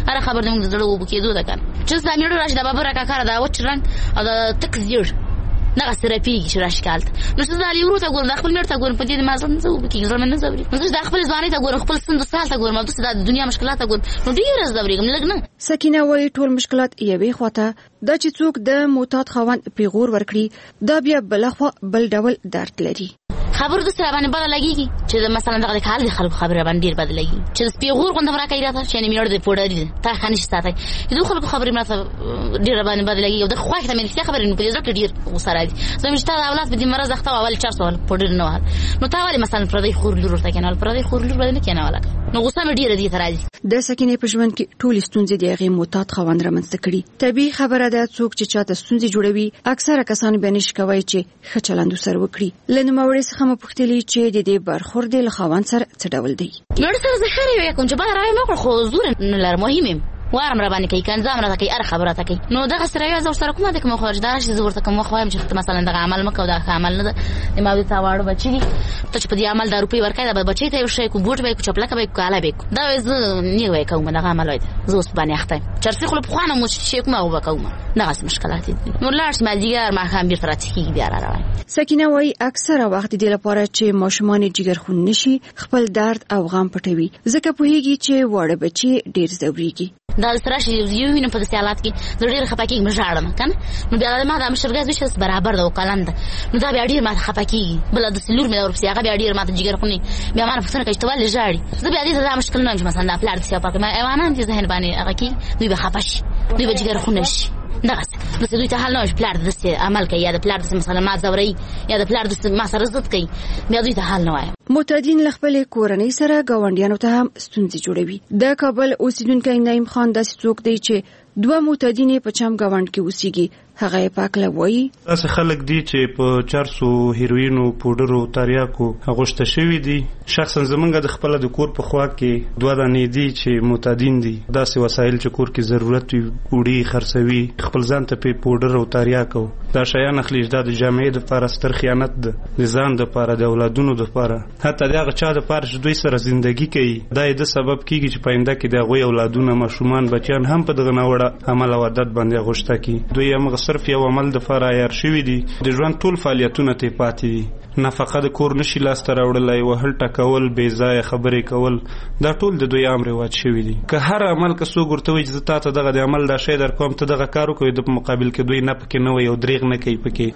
هر خبر دې موږ زړه وبکېدو ده کنه چې سامیړو راشي د بابا راکا دا وچ رنگ او د تک زیړ نه سرپیږي چې راشي کالت نو څه زالي ورو ته ګورم خپل مېړ ته ګورم په دې ما څه زه وبکې زړه مې نه زوري نو د خپل ځواني ته ګورم خپل سند سال ته ګورم د دنیا مشکلات ته ګورم نو ډیر زوريږم لګ نه. سکینه وایي ټول مشکلات یوې خواته دا چې څوک د معتاد خوند پیغور ورکړي دا بیا بلخوا بل ډول درد لري. خبر د سره باندې بدل لګيږي چې مثلا دغه حال د خلکو خبره باندې ډیر بدل لګي چې د پیغور غوندم راکې راته چې نه میړ د پوډري تا خانش ساتي د خلکو خبره ماته ډیر باندې بدل لګي او د خوښ ته مې خبره نه پېژې ډېر ډیر وسره دي زموږ ته اولاد به د مرز اخته اول 400 پوډر نه وال نو تا والی مثلا پردي خور لور ته کنه پردي خور لور باندې کنه ولا نو غوسه مې ډیر دي ترازي. د سکینې په ژوند کې ټول ستونزې د هغې معتاد خوند رامنځته کړي. طبیعي خبره ده څوک چې چاته ستونزې جوړوي اکثره کسان به نشي کوي چې ښه چلند وسره وکړي. لنه موري څخه مې پوښتلې چې د دې برخورد له خوند سره څه ډول دی. نور څه زخري وي کوم چې بار راوي مخ خو زور نه لر مهمه وارم را باندې کوي کنځام را کوي ار خبره کوي نو دغه سره یو زور سره کومه د کوم خارج داش زور ته کوم خوایم چې مثلا دغه عمل مکو دا عمل نه د ما د تاواړو بچی دي ته چې په دې عمل د روپی ورکای دا بچی ته یو شی کو بوټ به کو چپلکه به کاله به دا وز نه وای کوم دغه عمل وای زوس باندې اخته چرسي خپل خوانه مو شي کومه وکوم دغه مشکلات دي نو لاړ ما دیګر ما هم بیرته راځي بیا را روان. سکینه وای اکثره وخت د لپاره چې ماشومان جګر خون نشي خپل درد او غم پټوي ځکه په هیږي چې وړه بچي ډیر زوريږي. دا سره شي یو وینم په حالات کې ډېر خپاکي مژاړم کنه نو بیا ما د مشرګاز وشس برابر د وکالند نو دا بیا ډېر ما خپاکي بل د سلور مې ورپسې هغه بیا ډېر ما ته جګر خوني بیا ما په څنګه کې توال جاړي زه بیا دې دا مشکل نه مثلا د پلار څخه پاک ما ایوانان چې ذهن باندې هغه کې دوی به خپاش دوی به جګر خونش دغه بس دوی ته حل نه پلار د عمل کوي یا د پلار د مثلا ما زوري یا د پلار د ما سره زد کوي بیا دوی ته حل نه وای. معتادین له خپل کورنۍ سره گاونډیانو ته هم ستونزې جوړوي. د کابل اوسیدونکو نعیم خان داسې څوک دی چې دوه معتادین په چم گاوند کې اوسېږي. هغه پاکله وایي تاسو خلک دي چې په 400 هیروینو پودرو تریاکو غوښته شوی دي. شخصا زمونږ د خپل د کور په خوا کې دوه دانې دي چې معتادین دي. داسې وسایل چې کور کې ضرورت وي وړي خرڅوي خپل ځان ته په پودر او تریاکو دا شیان اخلي د جامعې د لپاره ستر خیانت ده د ځان د لپاره د اولادونو د لپاره حتی دغه چا د لپاره چې دوی سره ژوندۍ کوي دا د سبب کیږي چې پاینده کې د غوي اولادونه ماشومان بچیان هم په دغه نوړه عمل او عادت باندې غوښته کی دوی هم صرف یو عمل د لپاره عیار شوی دي د ژوند ټول فعالیتونه ته پاتې دي نفقه د کور نشي لاس ته راوړلای وهل ټکول بې ځایه خبرې کول دا ټول د دوی عام رواج شوی دي که هر عمل که څوک ورته وایي چې تا ته دغه د عمل دا شی در کوم ته دغه کار وکړي د مقابل کې دوی نه پکې نه وایي او دریغ نه کوي پکې.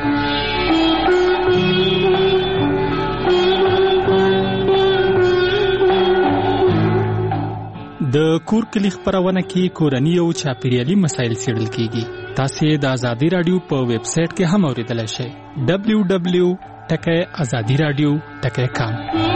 د کور کلی خبرونه کې کورنی او چاپیریالي مسایل څېړل کیږي. تاسو د آزادی رادیو په ویب سټ کې هم اوریدلای شئ www.azadiradio.com.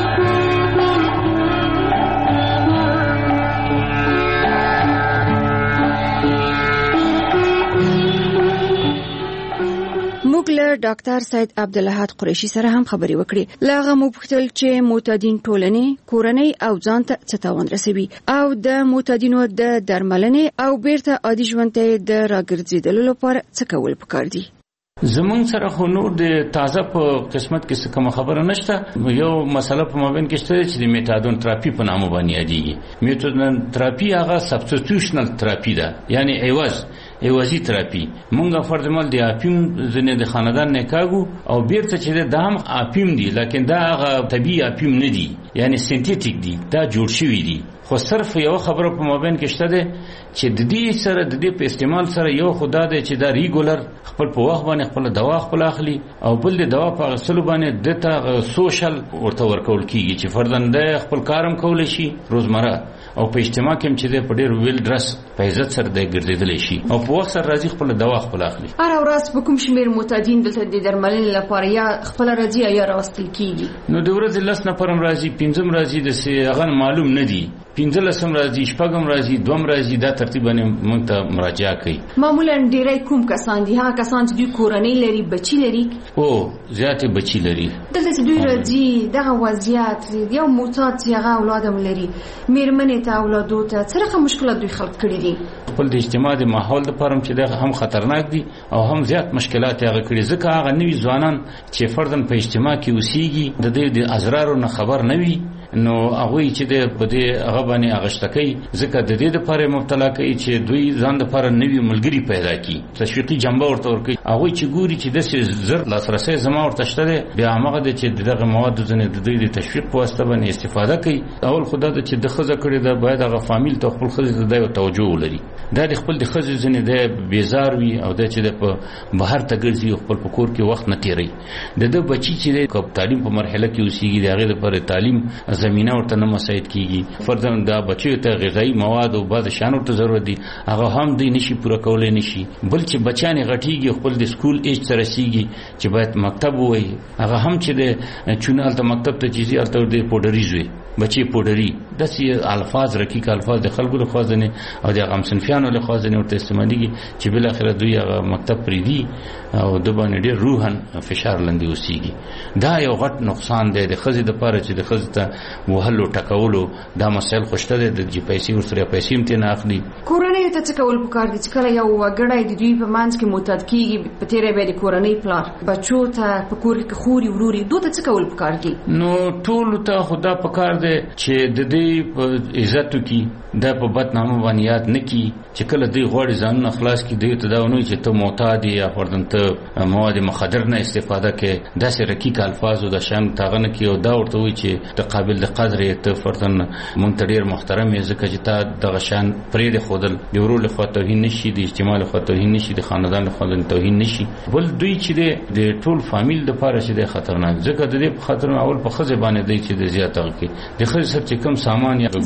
موږ له ډاکټر سید عبدالحد قریشي سره هم خبرې وکړې. لاغه مو پوښتل چې معتادین ټولنې کورنۍ او ځان ته څه تاوان رسوي او د معتادینو د درملنې او بیرته عادي ژوند ته د راګرځېدلو لپاره څه کول پکار دي. زمونږ سره خو نور د تازه په قسمت کې څه کوم خبره نشته. یو مسله په مابین کې شته چې د میتادون تراپی په نامه باندې یادېږي. میتادون تراپی هغه سبستیټیوشنل تراپی ده یعنی ایوازي تراپی. مونږه فرض مال دی اپیم زنه د خاندان نه کاغو او بیرته چې د هم اپیم دی لکه دا هغه طبيعي اپیم نه دی یعنی سنتیټیک دی دا جوړ شوی دی. خو صرف یو خبره په مابین کې شته ده چې د دې سره د دې په استعمال سره یو خدا ده چې دا ریګولر خپل په وخت باندې خپل دوا خپل اخلي او بل د دوا په اصل باندې دته سوشل ورته ورکول کیږي چې فردن د خپل کارم کول شي روزمره او په اجتماع کې چې د پډیر ویل درس په عزت سره د ګرځیدل شي او په وخت سره راځي خپل دوا خپل اخلي. هر ورځ په کوم شمیر معتادین دلته د درملنې لپاره یا خپل راځي یا راوستل کیږي. نو د ورځې لس نفرم راځي 15 راځي د هغه معلوم نه دي 15 راځي شپږم راځي دوم راځي دا ترتیب باندې موږ ته مراجعه کوي. معمولا ډیری کوم کسان دي هغه کسان چې دوی کورنۍ لري بچی لري او زیاتې بچی لري دلته چې دوی راځي دغه وضعیت یو معتاد چې هغه اولادم لري میرمنې ته اولادو ته څرخه مشکلات دوی خلق کړي دي. خپل د اجتماع د ماحول د پرم چې دغه هم خطرناک دي او هم زیات مشکلات هغه کړي ځکه هغه نوی ځوانان چې فردن په اجتماع کې اوسېږي د دې د ازرارو نه خبر نه وي نو هغه چې د بده هغه باندې اغشتکې ځکه د دې لپاره مبتلا کوي چې دوی ځان لپاره نوی ملګری پیدا کړي تشویقي جنبه ورته ورکړي هغه چې ګوري چې د زر لاسرسي زما ورته شته بیا هغه د چې دغه مواد ځنه د دوی د تشویق په واسطه باندې استفاده کوي اول خدای د چې د خزه کړي دا باید هغه فامیل ته خپل خزه د توجه ولري دا د خپل د خزه ځنه د بیزار وي او د چې د بهر ته ګرځي خپل پکور کې وخت نه تیری د بچی چې د تعلیم په مرحله کې اوسېږي دغه لپاره تعلیم زمينه ورته نه مساعد کیږي فرضاً دا بچی ته غذایی مواد او بعض شانو ته ضرورت دي هغه هم دی نشي پوره کولای نشي بل چې بچانه غټيږي خپل د سکول ایج سره رسیږي چې باید مکتب وای هغه هم چې د چونال ته مکتب ته چیزي الته د پودریزوي بچي پودری داسې الفاظ رقیق الفاظ د خلکو له خوازنه او د غم صنفیانو له خوازنه ورته استعماليږي چې بل اخر دوی هغه مکتب پریدي او د باندې ډېر روحن فشار لاندې اوسېږي دا یو غټ نقصان دی د خزې د پاره چې د خزې ته وهلو ټکولو دا مسایل خوشته دي د جی پیسې ورسره پیسې هم نه اخلي کورنۍ ته څه کول پکار دي چې کله یو وګړی د دوی په منځ کې معتاد کیږي په تیرې به د کورنۍ پلان بچو ته په کور کې خوري وروري دوی ته څه کول پکار دي نو ټول ته خدا پکار دي چې د دې عزت کی دا په بدنامه باندې یاد نکي چې کله دوی غوړي ځان خلاص کی دوی ته دا ونوي چې ته معتاد یا فردن ته مواد مخدر نه استفاده کې داسې رقیق الفاظ او د شان تاغنه کې او دا ورته وي چې د قابل د قدر ته فردن مونږ ته ډیر محترم یې ځکه چې تا د غشان پرې د خودل د ورو له خوا توهین نشي د اجتماع له خوا توهین نشي د خاندان له خوا توهین نشي بل دوی چې د ټول فامیل د پاره چې د خطرناک ځکه د دې خطر اول په خزه باندې دی چې د زیاته کې د خزه سره چې کم سامان یا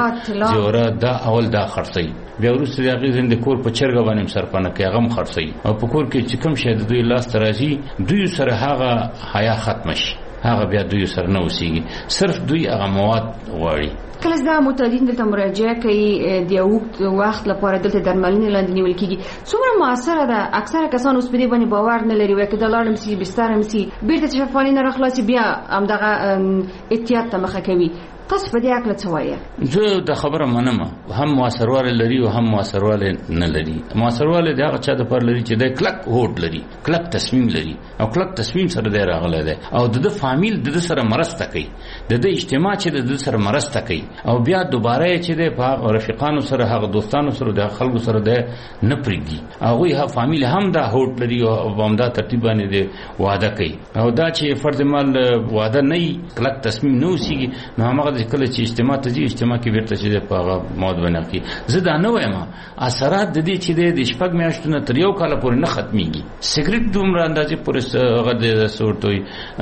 ګوتې دا اول دا خرڅي بیا ورسره هغه زنده کور په چرګ باندې سرپنه کې هغه خرڅي او په کور کې چې کم شه د دوی لاس ترازی دوی سره هغه حیا ختم شي هغه بیا دوی سره نه وسیږي صرف دوی هغه مواد غواړي کله دا معتادین دلته مراجعه کوي د یو وخت لپاره دلته درملنې لاندې نیول کیږي څومره موثره ده اکثره کسان اوس په دې باندې باور نه لري وکړه د لاړم سي بسترم سي بیرته چې فعالین راخلاصي بیا هم دغه احتیاط ته مخه کوي تاسو په دې اړه څه وایي زه د خبره منم هم موثرواله لري او هم موثرواله نه لري موثرواله دا هغه چا د پر لري چې د کلک هوډ لري کلک تصمیم لري او کلک تصمیم سره دی راغله ده او د فامیل د سره مرسته کوي د اجتماع چې د سره مرسته کوي او بیا دوباره چې د رفیقانو سره هغه دوستانو سره د خلکو سره ده نه پریږي هغه ها فامیل هم دا هوډ لري او همدا ترتیب باندې دی واده کوي او دا چې فرد مال واده نه کلک تصمیم نه وسیږي نو هغه کله چې اجتماع ته ځي اجتماع کې ورته چې په مواد باندې کی زه دا نه وایم اثرات د دې چې د شپږ میاشتو نه تر یو کال پورې نه ختميږي سیګریټ دومره اندازې پورې هغه د صورتوي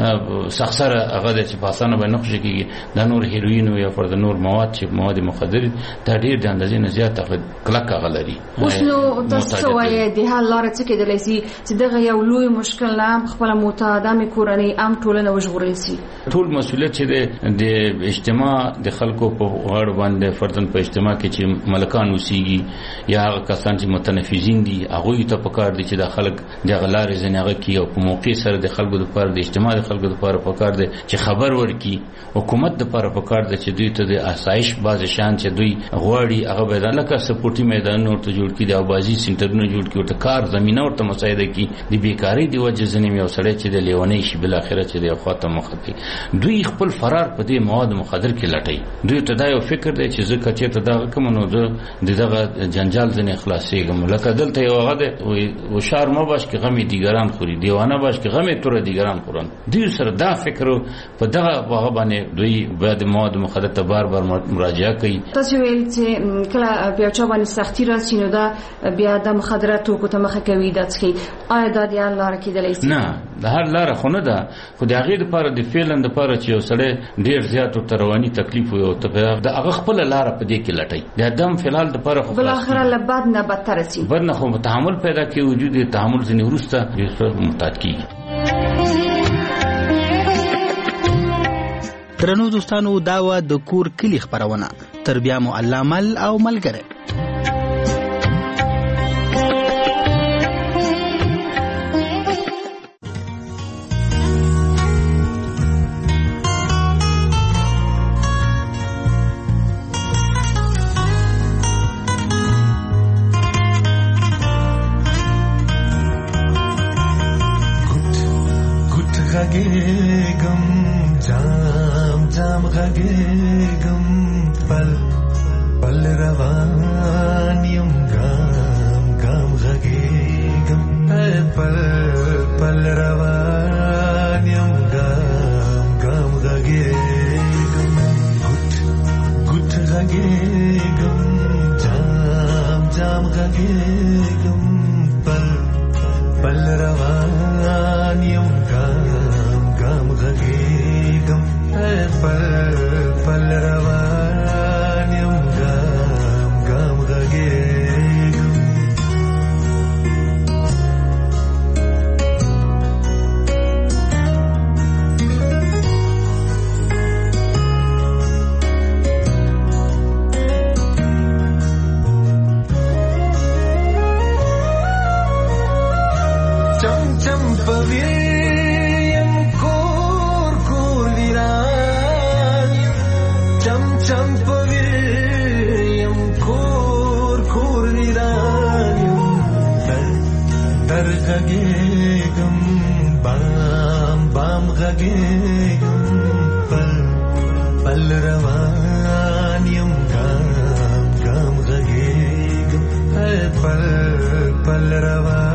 سخسره هغه د چې پاسانه باندې نقش کیږي د نور هیروین یا پر د نور مواد چې مواد مخدر د ډېر د اندازې نه زیات کلک غلري اوس نو تاسو وایي د حل لار څه کېدلی سي چې دغه یو لوی مشکل نه خپل معتادامه کورنۍ ام ټولنه وژغورل سي ټول مسؤلیت چې د اجتماع د خلکو په غاړه باندې فردن په اجتماع کې چې ملکان اوسېږي یا هغه کسان چې متنفذین دي هغه ته پکار دي چې د خلک د غلار زنهغه کې او په موقع سره د خلکو لپاره د اجتماع د خلکو لپاره پکار دي چې خبر ورکړي حکومت لپاره پکار دي چې دوی ته د آسایش باز شان چې دوی غواړي هغه به لکه سپورټي میدان ورته جوړ کړي او بازي سنټرونه جوړ کړي او کار زمينه ورته مساعده کړي د بیکاری دی وجه ځنې یو سړی چې د لیونی شي بل اخره چې د خاطر مخدي دوی خپل فرار په دې مواد مخدر کې لټي دوی ته دا یو فکر دی چې زکه چې ته دا کوم نو دغه جنجال ځنې خلاصيږم لکه دلته یو غده او شار مو باش کې غمي دیګران خوري دیوانه باش کې غمي تور دیګران خورن دوی سره دا فکر په دغه هغه باندې دوی بعد مواد مخدر ته بار مراجعه کوي تاسو ویل چې کله بیا چا باندې سختي راسي نو دا بیا د مخدراتو کو ته مخه کوي دا څه آیا دا دی لار کې دلې نه د هر لار خو نه ده خو د هغه لپاره د فعلن لپاره چې یو سړی ډیر زیات رواني تکلیف وي او ته د هغه خپل لار په دې کې لټي د ادم فلال لپاره خو بل اخر له بعد نه بدتر شي ورنه خو تحمل پیدا کوي وجود تحمل ځنی ورسته یو محتاج کیږي درنو دوستانو دا و د کور کلی خبرونه تربیه معلمل او ملګری जाम गगेगम पल पल रवानियम गाम गाम गगेगम पल पल रवानियम गाम गाम गगेगम गुट गगेगम जाम जाम गगेगम पल पल रवानियम गाम गाम गगेगम पल पल रवानियम गाम गाम गगेगम चम चम पवीयम कोर कोर विरानियम चम चम पवीयम कोर कोर विरानियम दर गगेगम बाम बाम गगेगम पल पल रवानियम गाम गाम गगेगम पल पल रवा